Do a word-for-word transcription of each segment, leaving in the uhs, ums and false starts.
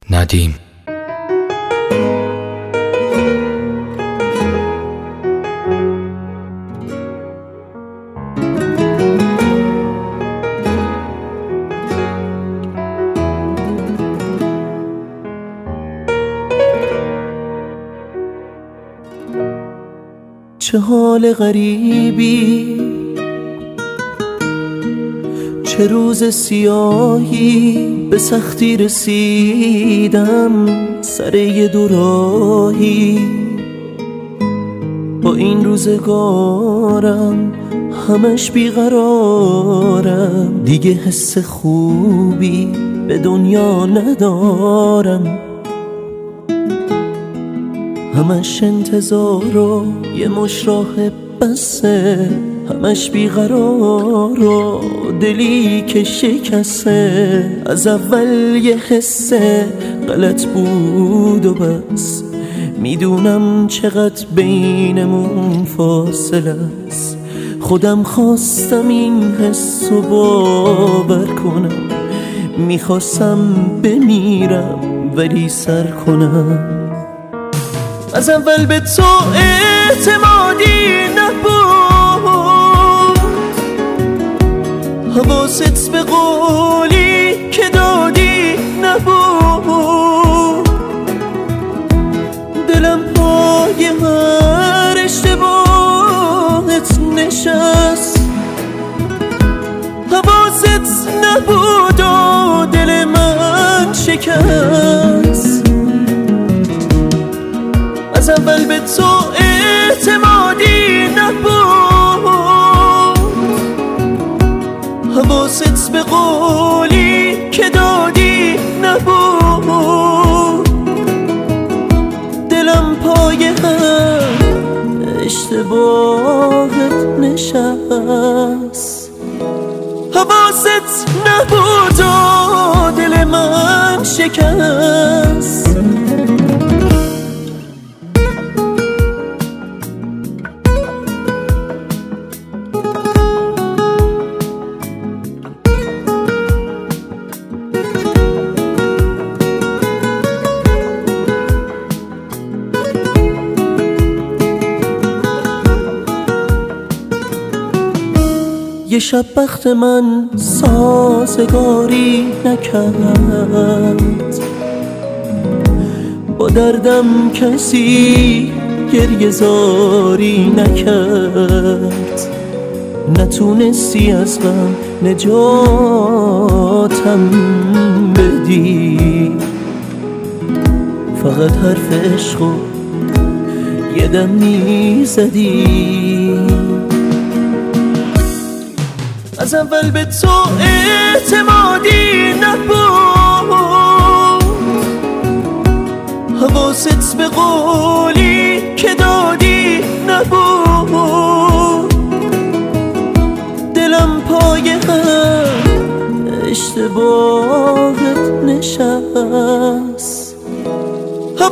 ندیم. چه حال غریبی، چه روز سیاهی، به سختی رسیدم سر یه دوراهی. با این روزگارم همش بیقرارم، دیگه حس خوبی به دنیا ندارم. همش انتظار و یه مش راه بسه، همش بیقرار و دلی که شکسته. از اول یه حس غلط بود و بس، میدونم چقدر بینمون فاصله است. خودم خواستم این حس رو باور کنم، میخواستم بمیرم ولی سر کنم. از اول به تو اعتمادی نبود، حواست به قولی که دادی نبود. دلم پای هر اشتباهت نشست، حواست نبود و دل من شکست. از اول به تو اعتمادی نبود، حواست به قولی که دادی نبود. دلم پای هر اشتباهت نشست، حواست نبود و دل من شکست. یه شب بخت من سازگاری نکرد، با دردم کسی گریه زاری نکرد. نتونستی از غم نجاتم بدی، فقط حرف عشقو یه دم میزدی. از اول به تو اعتمادی نبود، حواست به قولی که دادی نبود. دلم پای هر اشتباهت نشست،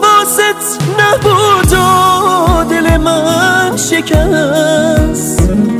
حواست نبود و دل من شکست.